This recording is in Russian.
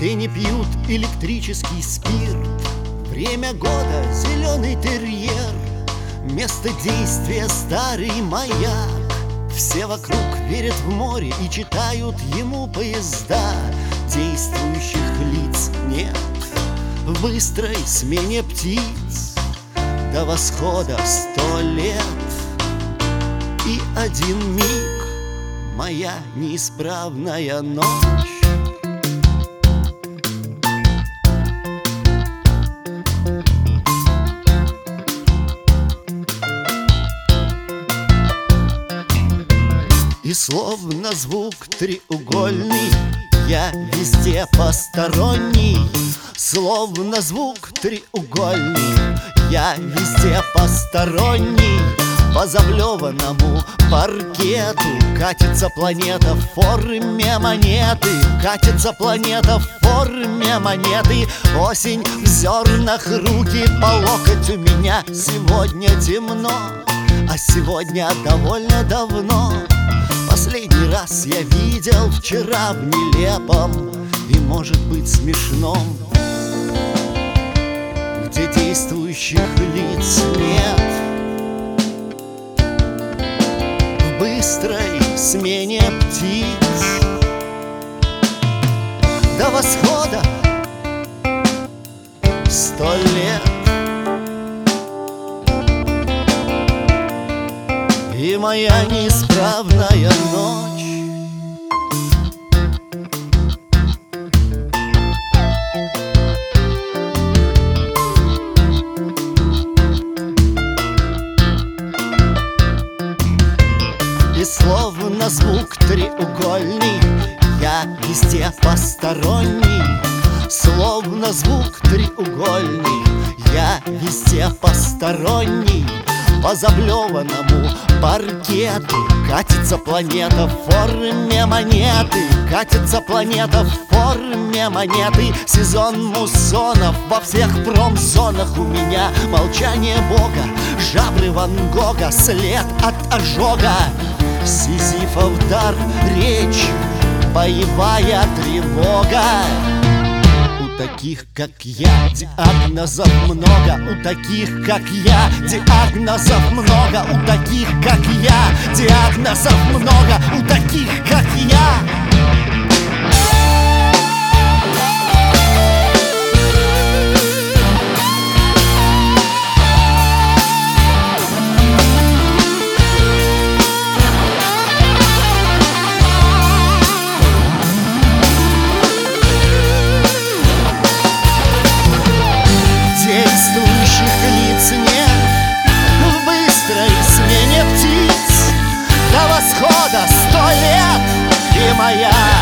Все не пьют электрический спирт. Время года — зеленый терьер. Место действия — старый маяк. Все вокруг верят в море и читают ему поезда. Действующих лиц нет в быстрой смене птиц. До восхода 100 лет и один миг, моя неисправная ночь. И словно звук треугольный, я везде посторонний. Словно звук треугольный, я везде посторонний. По заблеванному паркету катится планета в форме монеты. Катится планета в форме монеты. Осень в зернах, руки по локоть у меня. Сегодня темно, а сегодня довольно давно. Последний раз я видел вчера в нелепом и, может быть, смешном, где действующих лиц нет. В быстрой смене птиц до восхода 100 лет. И моя неисправная ночь. И словно звук треугольный, я везде посторонний. Словно звук треугольный, я везде посторонний. По заблеванному паркету катится планета в форме монеты. Катится планета в форме монеты. Сезон муссонов во всех промзонах у меня. Молчание Бога, жабры Ван Гога, след от ожога. Сизифов дар, речь, боевая тревога. У таких, как я, диагнозов много. У таких, как я, диагнозов много. У таких, как я, диагнозов много. У таких, как я. Действующих лиц нет в быстрой смене птиц. До восхода 100 лет, и моя